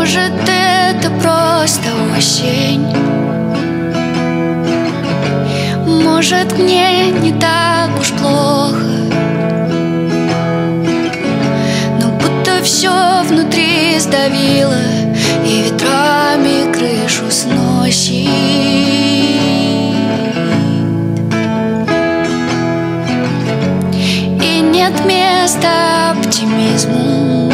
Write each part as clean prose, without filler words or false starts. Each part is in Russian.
Может, это просто осень. Может, мне не так уж плохо, но будто все внутри сдавило и ветрами крышу сносит. И нет места оптимизму.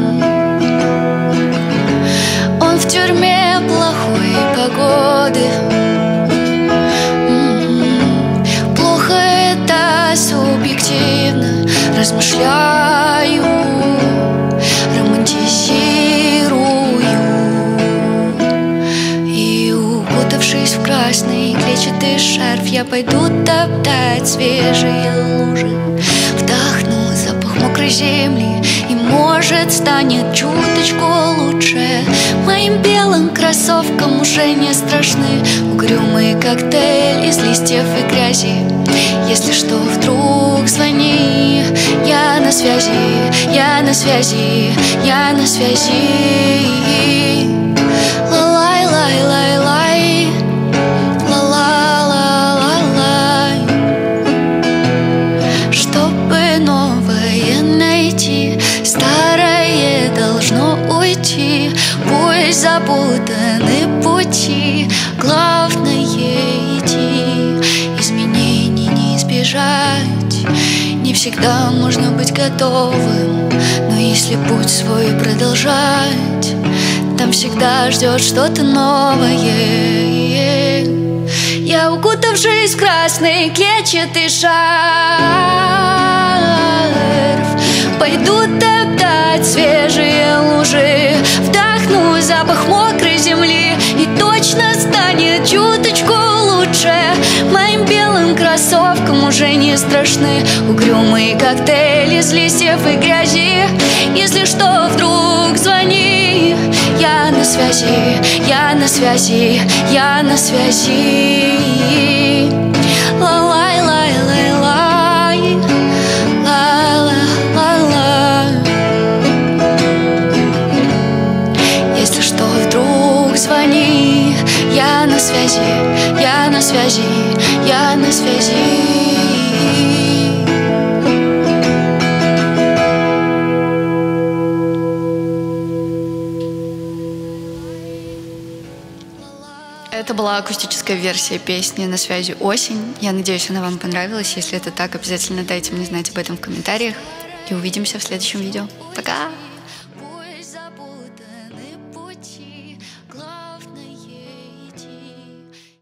Он в тюрьме плохой погоды. Плохо это субъективно. Размышляю, романтизирую. И укутавшись в красный клетчатый шарф, я пойду топтать свежие лужи. Вдохну запах мокрой земли, и может станет чуточку лучше. Моим белым кроссовкам уже не страшны угрюмый коктейль из листьев и грязи. Если что, вдруг звони. Я на связи, я на связи, я на связи. Лай-лай-лай-лай, ла-ла-ла-ла-лай. Чтобы новое найти, старое должно уйти. Пусть запутаны пути, главное идти. Изменений не избежать. Не всегда можно быть готовым, но если путь свой продолжать, там всегда ждет что-то новое. Я, укутавшись в красный клетчатый шарф, пойду топтать свежие лужи. Вдохну запах мокрой земли, и точно станет чуточку лучше. Моим белым кроссовкам уже не страшны угрюмые коктейли из листьев и грязи. Если что, вдруг звони. Я на связи, я на связи, я на связи. Ла-лай-лай-лай-лай, ла-ла-ла-ла. Если что, вдруг звони. Я на связи, я на связи, я на связи. Это была акустическая версия песни «На связи осень». Я надеюсь, она вам понравилась. Если это так, обязательно дайте мне знать об этом в комментариях. И увидимся в следующем видео. Пока!